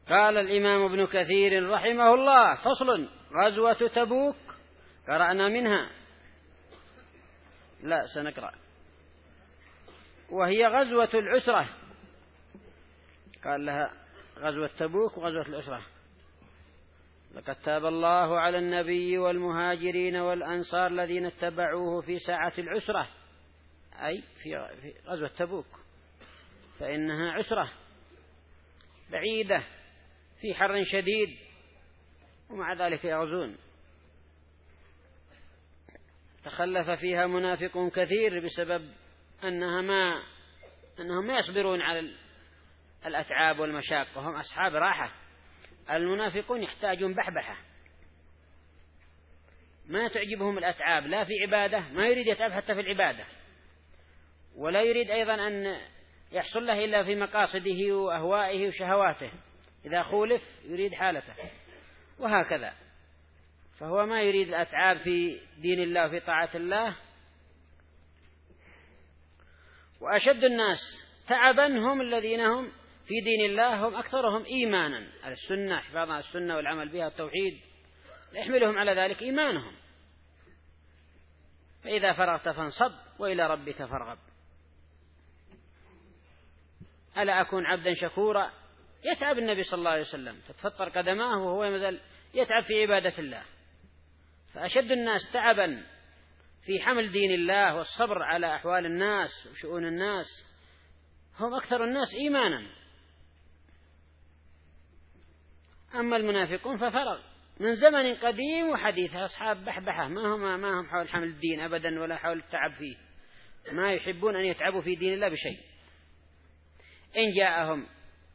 قال الإمام ابن كثير رحمه الله: فصل: غزوة تبوك قرأنا منها، لا سنقرأ. وهي غزوة العسرة، قال لها غزوة تبوك وغزوة العسرة. لقد تاب الله على النبي والمهاجرين والأنصار الذين اتبعوه في ساعة العسرة، أي في غزوة تبوك، فإنها عسرة بعيدة في حر شديد، ومع ذلك يغزون. تخلف فيها منافق كثير بسبب أنهم ما يصبرون على الأتعاب والمشاق، وهم أصحاب راحة. المنافقون يحتاجون بحبحة، ما تعجبهم الأتعاب، لا في عبادة، ما يريد يتعب حتى في العبادة، ولا يريد أيضا أن يحصل له إلا في مقاصده وأهوائه وشهواته، إذا خولف يريد حالته، وهكذا. فهو ما يريد الأتعاب في دين الله وفي طاعة الله. وأشد الناس تعبا هم الذين هم في دين الله، هم أكثرهم إيمانا على السنة، حفاظا على السنة والعمل بها التوحيد، يحملهم على ذلك إيمانهم. فإذا فرغت فانصب وإلى ربك فارغب. ألا أكون عبدا شكورا؟ يتعب النبي صلى الله عليه وسلم، تتفطر قدماه وهو يمازال يتعب في عبادة الله. فأشد الناس تعبا في حمل دين الله والصبر على أحوال الناس وشؤون الناس هم أكثر الناس إيمانا. أما المنافقون ففرغ من زمن قديم وحديث، أصحاب بحبحة، ما هم حول حمل الدين أبدا ولا حول التعب فيه، ما يحبون أن يتعبوا في دين الله بشيء. إن جاءهم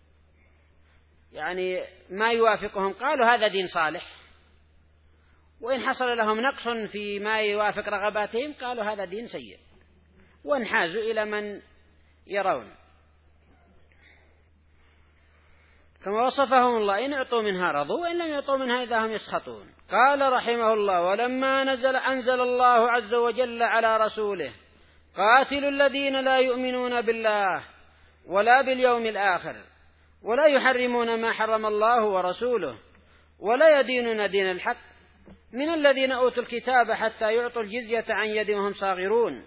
يعني ما يوافقهم قالوا هذا دين صالح، وإن حصل لهم نقص في ما يوافق رغباتهم قالوا هذا دين سيء، وانحازوا إلى من يرون. كما وصفهم الله: إن أعطوا منها رضوا وإن لم يعطوا منها إذا هم يسخطون. قال رحمه الله: ولما أنزل الله عز وجل على رسوله: قاتلوا الذين لا يؤمنون بالله ولا باليوم الآخر ولا يحرمون ما حرم الله ورسوله ولا يدينون دين الحق من الذين أوتوا الكتاب حتى يعطوا الجزية عن يد وهم صاغرون.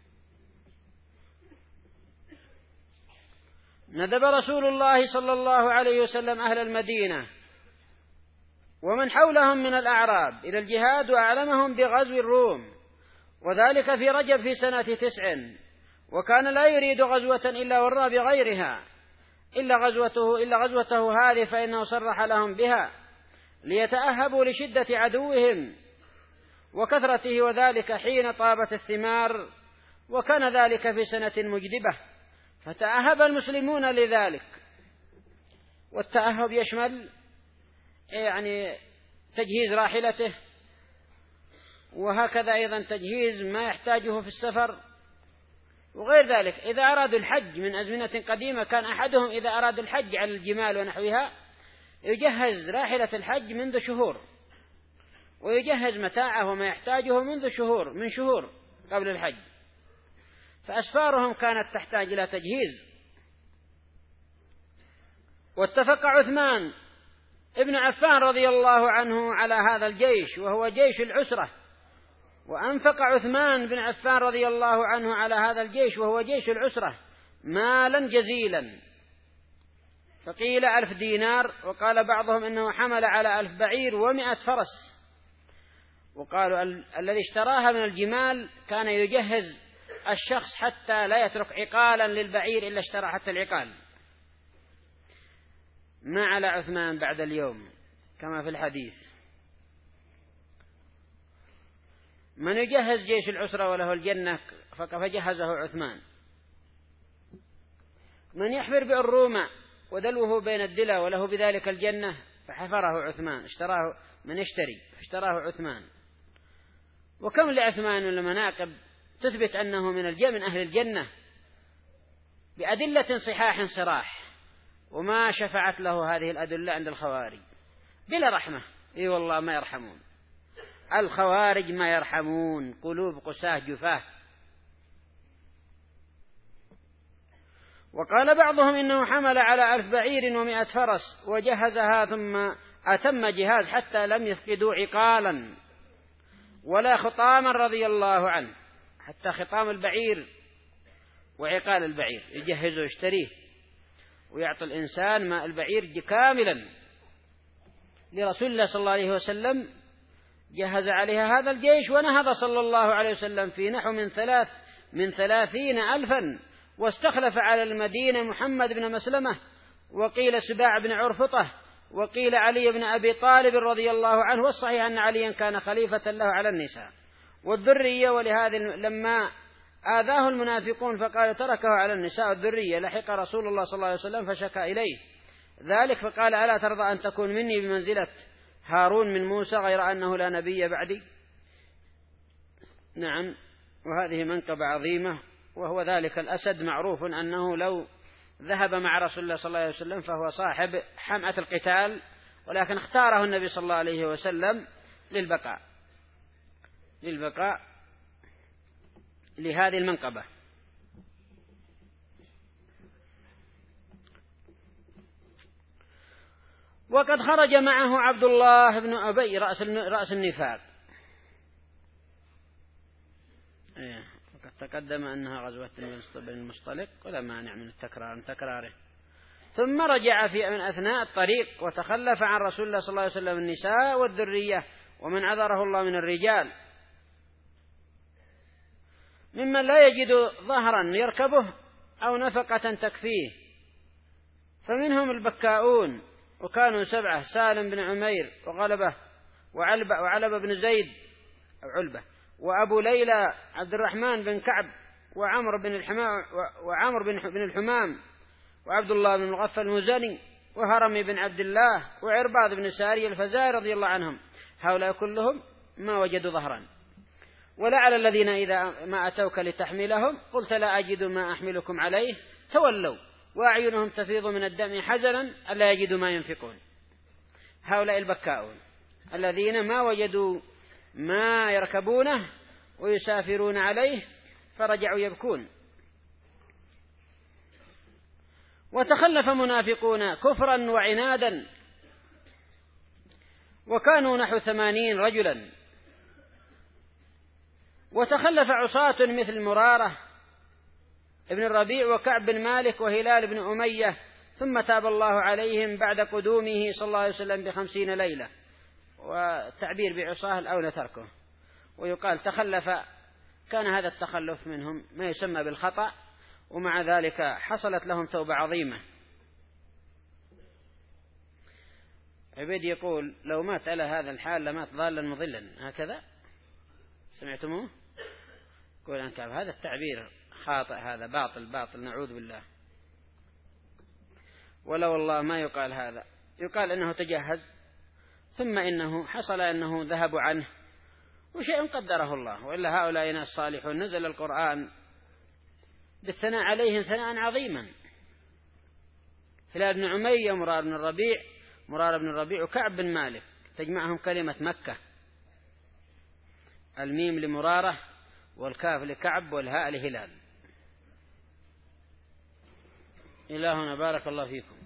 ندب رسول الله صلى الله عليه وسلم أهل المدينة ومن حولهم من الأعراب إلى الجهاد، وأعلمهم بغزو الروم، وذلك في رجب في سنة 9، وكان لا يريد غزوة إلا ورى بغيرها إلا غزوته هذه، فإنه صرح لهم بها ليتأهبوا لشدة عدوهم وكثرته، وذلك حين طابت الثمار، وكان ذلك في سنة مجدبة، فتأهب المسلمون لذلك. والتأهب يشمل يعني تجهيز راحلته، وهكذا أيضا تجهيز ما يحتاجه في السفر وغير ذلك. إذا أرادوا الحج من أزمنة قديمة كان أحدهم إذا أراد الحج على الجمال ونحوها يجهز راحلة الحج منذ شهور، ويجهز متاعه وما يحتاجه من شهور قبل الحج، فأسفارهم كانت تحتاج إلى تجهيز. واتفق عثمان ابن عفان رضي الله عنه على هذا الجيش وهو جيش العسرة، وأنفق عثمان بن عفان رضي الله عنه على هذا الجيش وهو جيش العسرة مالا جزيلا، فقيل 1000 دينار، وقال بعضهم إنه حمل على 1000 بعير و100 فرس. وقالوا الذي اشتراها من الجمال كان يجهز الشخص حتى لا يترك عقالا للبعير إلا اشترى حتى العقال. ما على عثمان بعد اليوم كما في الحديث. من يجهز جيش العسرة وله الجنة فجهزه عثمان. من يحفر بئر روما ودلوه بين الدلى وله بذلك الجنة فحفره عثمان، اشتراه من يشتري اشتراه عثمان. وكم لعثمان المناقب تثبت أنه من أهل الجنة بأدلة صحاح صراح، وما شفعت له هذه الأدلة عند الخوارج بلا رحمة. اي والله ما يرحمون الخوارج، ما يرحمون، قلوب قساه جفاه. وقال بعضهم إنه حمل على 1000 بعير و100 فرس وجهزها، ثم أتم جهاز حتى لم يفقدوا عقالا ولا خطاما رضي الله عنه، حتى خطام البعير وعقال البعير يجهزه يشتريه ويعطي الإنسان ماء البعير كاملا لرسول الله صلى الله عليه وسلم، جهز عليها هذا الجيش. ونهض صلى الله عليه وسلم في نحو من 30,000، واستخلف على المدينة محمد بن مسلمة، وقيل سباع بن عرفطة، وقيل علي بن أبي طالب رضي الله عنه. والصحيح أن عليا كان خليفة له على النساء والذرية، ولهذا لما آذاه المنافقون فقال تركه على النساء والذرية، لحق رسول الله صلى الله عليه وسلم فشكى إليه ذلك فقال ألا ترضى أن تكون مني بمنزلة هارون من موسى غير أنه لا نبي بعدي. نعم، وهذه منقبة عظيمة. وهو ذلك الأسد معروف أنه لو ذهب مع رسول الله صلى الله عليه وسلم فهو صاحب حمعة القتال، ولكن اختاره النبي صلى الله عليه وسلم للبقاء لهذه المنقبة. وقد خرج معه عبد الله بن أبي رأس النفاق. وقد تقدم أنها غزوة بن المصطلق ولا مانع من تكراره. ثم رجع من أثناء الطريق وتخلف عن رسول الله صلى الله عليه وسلم النساء والذرية ومن عذره الله من الرجال، ممن لا يجد ظهرا يركبه أو نفقة تكفيه، فمنهم البكاؤون وكانوا 7: سالم بن عمير وغلبة وعلبة بن زيد أو علبة، وأبو ليلى عبد الرحمن بن كعب، وعمر بن الحمام، وعبد الله بن مغفل المزني، وهرمي بن عبد الله، وعرباض بن ساري الفزاري رضي الله عنهم. هؤلاء كلهم ما وجدوا ظهرا. ولعل الذين إذا ما أتوك لتحملهم قلت لا أجد ما أحملكم عليه تولوا وأعينهم تفيض من الدم حزنا ألا يجدوا ما ينفقون. هؤلاء البكاؤون الذين ما وجدوا ما يركبونه ويسافرون عليه فرجعوا يبكون. وتخلف منافقون كفرا وعنادا، وكانوا نحو 80 رجلا. وتخلف عصاة مثل مرارة ابن الربيع وكعب بن مالك وهلال بن أمية، ثم تاب الله عليهم بعد قدومه صلى الله عليه وسلم ب50 ليلة. والتعبير بعصاه الأولى تركه. ويقال تخلف، كان هذا التخلف منهم ما يسمى بالخطأ، ومع ذلك حصلت لهم توبة عظيمة. عبيد يقول لو مات على هذا الحال لمات ضالا مضلا، هكذا سمعتموه؟ يقول أنك هذا التعبير خاطئ، هذا باطل نعوذ بالله. ولا والله ما يقال هذا، يقال أنه تجهز ثم إنه حصل أنه ذهب عنه وشيء قدره الله، وإلا هؤلاء ناس صالحون نزل القرآن بالثناء عليهم ثناء عظيما. هلال بن عمية، مرار بن الربيع وكعب بن مالك، تجمعهم كلمة مكة، الميم لمرارة والكاف لكعب والهاء لهلال. إلهنا بارك الله فيكم.